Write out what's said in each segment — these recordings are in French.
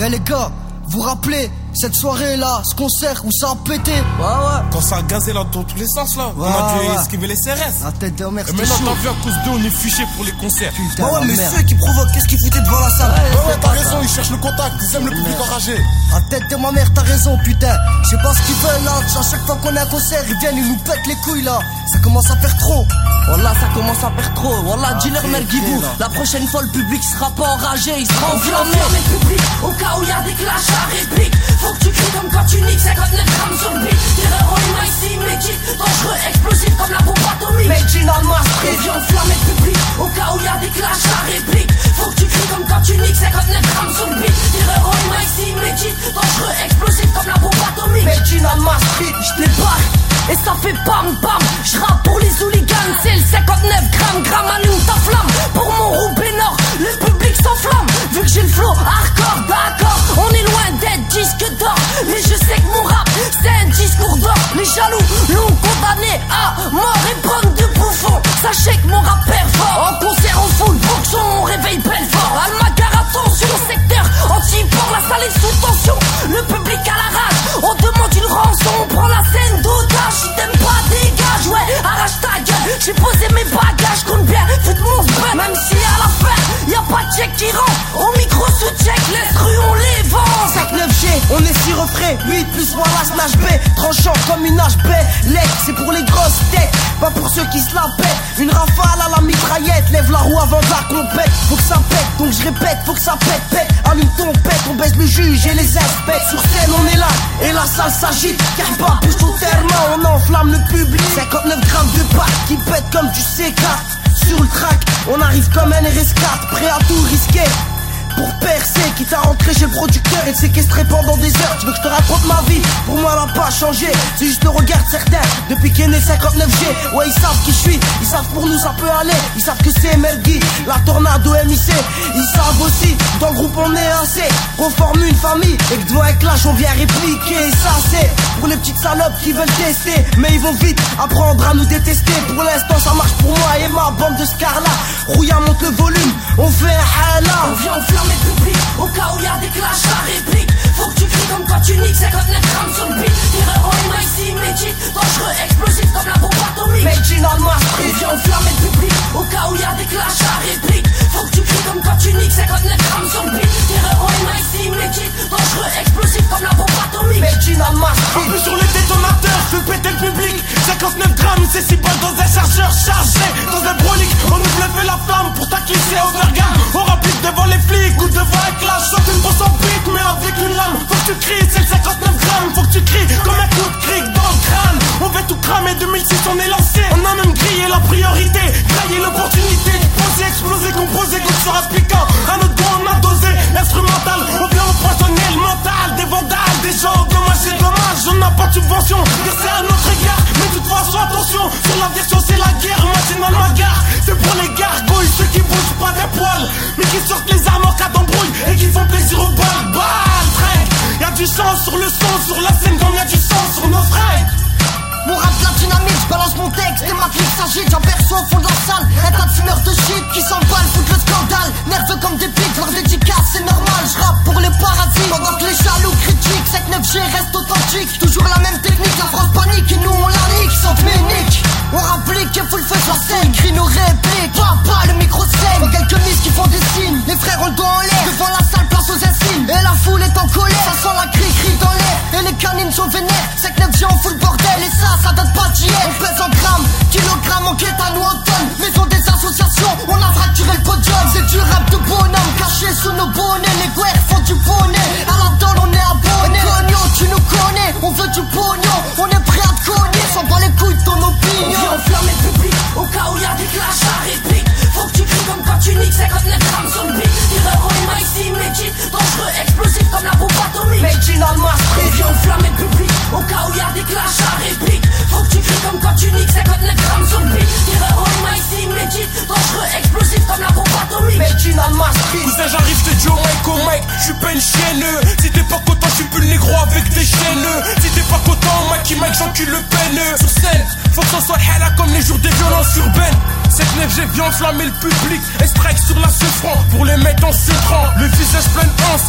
Eh les gars, vous rappelez cette soirée là, ce concert où ça a pété? Ouais. Quand ça a gazé là dans tous les sens là, on a dû esquiver les CRS. La tête de merde. Et maintenant t'as vu à cause d'eux on est fiché pour les concerts. Putain, ouais, mais ceux qui provoquent, qu'est-ce qu'ils foutaient devant la salle? Ouais, t'as raison, ils cherchent le contact, ils aiment le public enragé. La tête de ma mère, t'as raison, putain. Je sais pas ce qu'ils veulent là. À chaque fois qu'on est à un concert, ils viennent, ils nous pètent les couilles là. Ça commence à faire trop. Wallah, ça commence à faire trop. Wallah, dis-leur merguibou. La prochaine fois, le public sera pas enragé, il sera enflammé. Le public, au cas où y a des clashs à réplique. Faut que tu cries comme quand tu niques 59 grammes sur le beat. Terreur en humain ici, médite. Dangereux, explosif comme la bombe atomique. Made in Almas, Et viens enflammer le public, au cas où y a des clashs à réplique. Faut que tu cries comme quand tu niques 59 grammes sur le beat. Terreur en humain ici, médite. Dangereux, explosif comme la bombe atomique. Made in Almas, j'débarque. Et ça fait bam bam, j'rappe pour les hooligans, c'est le 59 grammes, allume ta flamme. Pour mon Roubaix Nord, le public s'enflamme. Vu que j'ai le flow hardcore, d'accord, on est loin d'être disque d'or. Mais je sais que mon rap, c'est un discours d'or. Les jaloux l'ont condamné à mort et bande de bouffons. Sachez que mon rap fort, en concert en foule, boxon, on réveille Belfort. Almagar, attention, secteur anti-port, la salle est sous tension. Le public à la rage, on demande une rançon, on prend la scène d'otage. Si t'aimes pas, dégage, ouais, arrache ta gueule. J'ai posé mes bagages, compte bien, foute mon spread. Même si à la fin, y'a pas de check qui rentre. Au micro sous-check, les rues, on les vend. 5-9G, on est 6 refrains. 8 plus moi la slash B. Tranchant comme une HB. Leg, c'est pour les grosses têtes, pas pour ceux qui se la pètent. Une rafale à la mitraillette, lève la roue avant de la compète. Faut que ça pète, donc je répète, faut que ça pète, pète. Allume ton pète, on baisse le juge et les aspects. Sur scène, on est là, et la salle s'agite. Car pas bouge tout tellement, on enflamme le public. 59 grammes de pâte qui pète comme du C4. Sur le track, on arrive comme un RS4, prêt à tout risquer. Pour percer, quitte à rentrer chez le producteur et te séquestrer pendant des heures. Tu veux que je te raconte ma vie? Pour moi elle a pas changé, c'est juste le regard de certains. Depuis qu'est né 59G, ouais ils savent qui je suis. Ils savent pour nous ça peut aller, ils savent que c'est MLG, la tornado MIC. Ils savent aussi, dans le groupe on est assez, qu'on forme une famille et que devant un clash on vient répliquer. Et ça c'est pour les petites salopes qui veulent tester, mais ils vont vite apprendre à nous détester. Pour l'instant ça marche pour moi et ma bande de Scarla. Rouilla monte le volume, on fait un hala. On vient enflammer le public, au cas où y a des clashs à réplique. Faut que tu cries comme quand tu niques 59 grammes sur le beat. Terreur en humain ici, médite. Dangereux, explosif comme la bombe atomique. Made in Almas, On vient enflammer le public, au cas où y a des clashs à réplique. Faut que tu cries comme quand tu niques 59 grammes sur le beat. Terreur en humain ici, médite. Dangereux, explosif comme la bombe atomique. Made in Almas. Un peu sur les détonateurs, fais péter le public. 59 grammes, c'est 6 balles dans un chargeur chargé. Dans un brolique, on nous lève la flamme pour t'acquitter overgame. On rapplique devant les flics ou devant un clash. Saute une bosse en pique, mais avec une lame. Faut que tu cries, c'est le 59 grammes. Faut que tu cries comme un coup de cric dans le crâne. On veut tout cramer, 2006 on est lancé. On a même grillé la priorité, graillé l'opportunité de poser, exploser, composer, comme sur un piquant. À notre dos on a dosé l'instrumental. On vient empoisonner le mental des vandales, des gens endommagés, dommage. On n'a pas de subvention, c'est à notre égard. Mais de toute façon attention, sur l'aviation c'est la guerre. Machinal ma gare, c'est pour les gargouilles. Ceux qui bougent pas des poils, mais qui sortent les armes en cas d'embrouille et qui font plaisir aux balles, balles, trek. Y'a du sang sur le son, sur la scène comme y'a du sang sur nos fringues. Mon rap de la dynamite, je balance mon texte et ma clique s'agite. J'aperçois au fond de la salle un tas de fumeurs de shit qui s'emballent, foutent le scandale. Nerveux comme des pics, leur dédicace c'est normal. Je rappe pour les parasites pendant que les jaloux critiquent. 5-9G reste authentique, toujours la même technique. La France panique et nous on la nique, sans ménique. On rapplique et fout le feu sur la scène, crie nos répliques. Pas le micro scène, quelques mises qui font des signes. Les frères ont le dos en l'air, devant la salle place aux insignes. Et la foule est en colère, ça sent la cri dans l'air. Et les canines sont vénères, 5-9G on fout le bordel. Et ça date pas d'hier. On pèse en grammes, kilogrammes, en quête ou en tonnes. Maison des associations, on a fracturé le podium. C'est du rap de bonhomme, caché sous nos bonnets. Les guerres font du bonnet, à la donne on est abonné. Cogno, tu nous connais, on veut du pognon. On est prêt à te cogner, sans pas les couilles de ton On opinion. vient enflammer le public, au cas où y a des clashs à réplique. Faut que tu cries comme quand tu niques 59 grammes sur le beat. Terreur en humain ici, médite. Dangereux, explosif comme la bombe atomique. Made in Almas. On vient enflammer le public, au cas où y a des clashs à réplique. Faut que tu cries comme quand tu niques 59 grammes sur le beat. Terreur en humain ici, médite. Dangereux, explosif comme la bombe atomique. Made in Almas. Cousin j'arrive, t'es Joe Mike au Mike. J'suis pas une chienne. Si t'es pas content, j'suis plus le négro avec des chaînes. Si t'es pas content, Mike j'encule le peine. Sur scène, faut que ça soit hala comme les jours des violences urbaines. 7-9G vient enflammer le public et strike sur la francs pour les mettre en secrant. Le visage plein de hanse, moi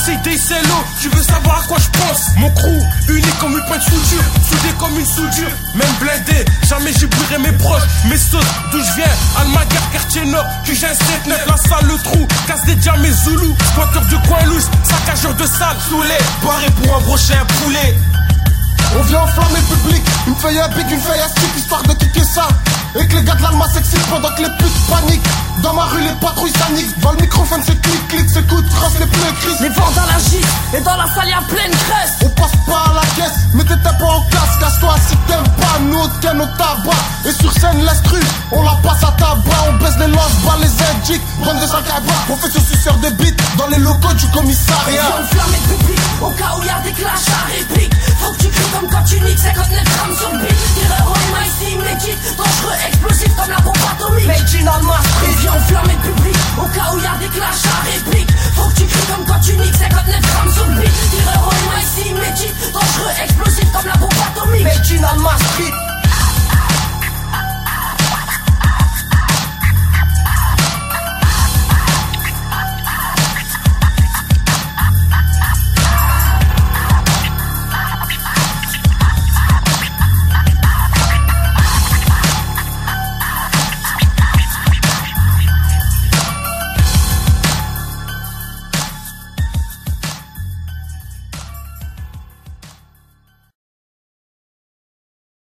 conseille des cellos, tu veux savoir à quoi je pense. Mon crew, unique comme une pointe de soudure, soudé comme une soudure. Même blindé, jamais j'oublierai mes proches. Mes sauces, d'où je viens, Almaguer, quartier nord, QG 7-9, la salle, le trou, casse des diamants, mes zoulous. Squatteur de coin lousse, saccageur de salle, saoulé, barré pour un prochain poulet. On vient enflammer le public, une feuille à bic, une feuille à stick, histoire de kicker ça. Et que les gars de l'Alma s'excitent pendant que les putes paniquent. Dans ma rue les patrouilles s'aniquent. Dans le microphone c'est clic, clic, c'est coup de crosse, les pneus crissent. Les vents dans la gîte et dans la salle y'a pleine graisse. On passe pas à la caisse, mettez tes pas en classe, casse-toi si t'aimes pas, nous on tient nos tabac. Et sur scène l'estru, on la passe à tabac. On baisse les lance-balles, les indiques, bande de 5 à bas. On fait ce suceur de bite dans les locaux du commissariat. On vient enflammer le public, au cas où y'a des clashs à réplique. Faut que tu cries comme quand tu niques 59 grammes sur le beat. Terreur en ici inédite, dangereux, explosif comme la bombe atomique. Made in Alma On Street. vient enflammer le public, au cas où y'a des clashs à réplique.